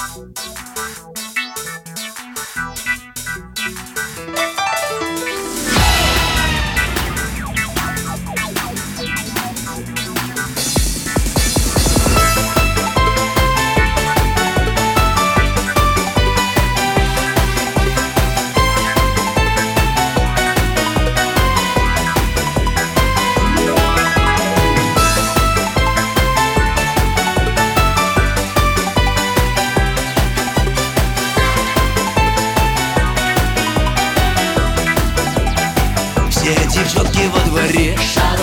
Все девчонки во дворе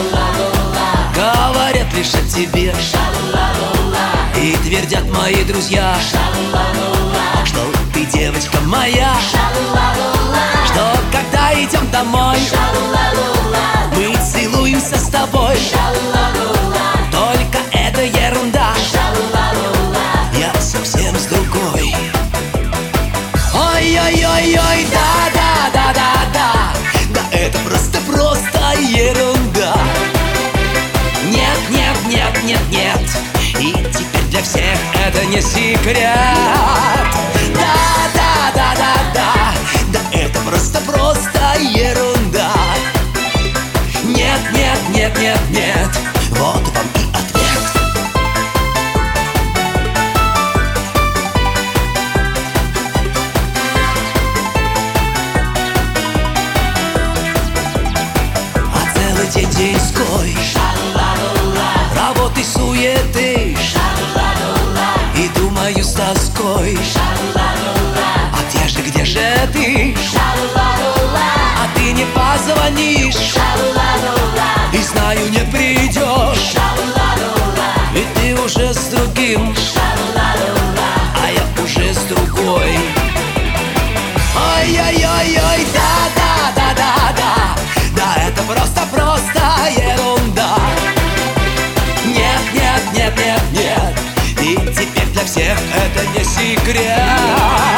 говорят лишь о тебе, и твердят мои друзья, что ты девочка моя, что когда идем домой, мы целуемся с тобой. Только это ерунда, я совсем с другой. Ой-ой-ой-ой, да-да-да-да-да, да это просто ерунда. Нет, нет, нет, нет, нет, и теперь для всех это не секрет. Да-да-да-да-да, да это просто ерунда. Нет, нет, нет, нет, нет, вот вам и ответ. День деньской, работы, суеты, и думаю с тоской, а где же ты? А ты не позвонишь, и знаю, не придешь, и ты уже с другим, а я уже с другой. Ой-ой-ой-ой, да-да-да-да-да, да это просто ерунда. Нет, нет, нет, нет, нет, и теперь для всех это не секрет.